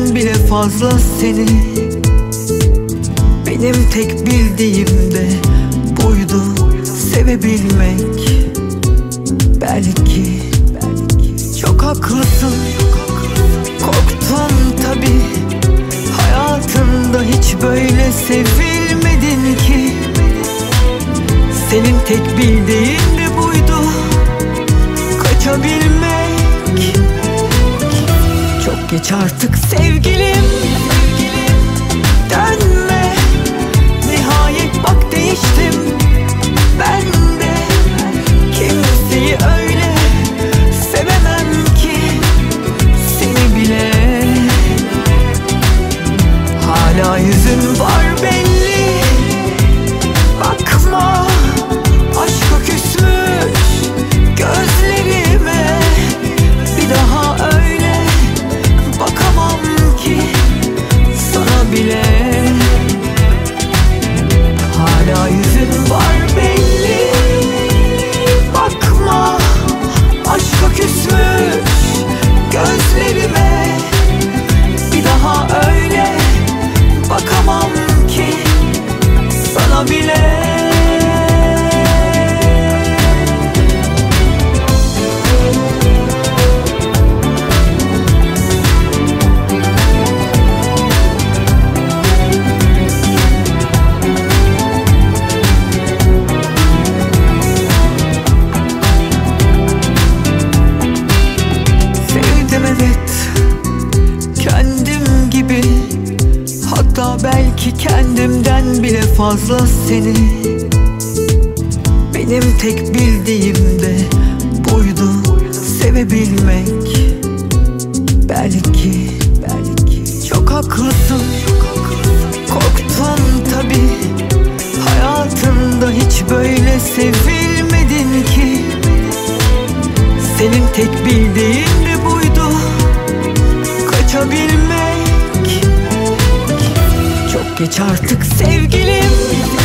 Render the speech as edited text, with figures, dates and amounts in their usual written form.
kendimden bile fazla seni. Benim tek bildiğim de buydu, sevebilmek. Belki çok haklısın, korktum tabi. Hayatımda hiç böyle sevilmedin ki. Senin tek bildiğin de buydu, kaçabilmek. Çok geç artık sevgilim, dönme. Nihayet bak değiştim ben de. Kimseyi öyle sevemem ki, seni bile. Hala yüzün var belli, bakma. Aşka küsmüş gözlerime, bir daha öyle bakamam ki sana bile. Hala yüzün var belli, bakma. Aşka küsmüş gözlerime, bir daha öyle bakamam ki sana bile. Kendim gibi, hatta belki kendimden bile fazla seni. Benim tek bildiğim de buydu, sevebilmek. Belki çok haklısın, korktum tabi. Hayatımda hiç böyle sevilmedin ki. Senin tek bildiğin de buydu, kaçabilmek. Çok geç artık sevgilim,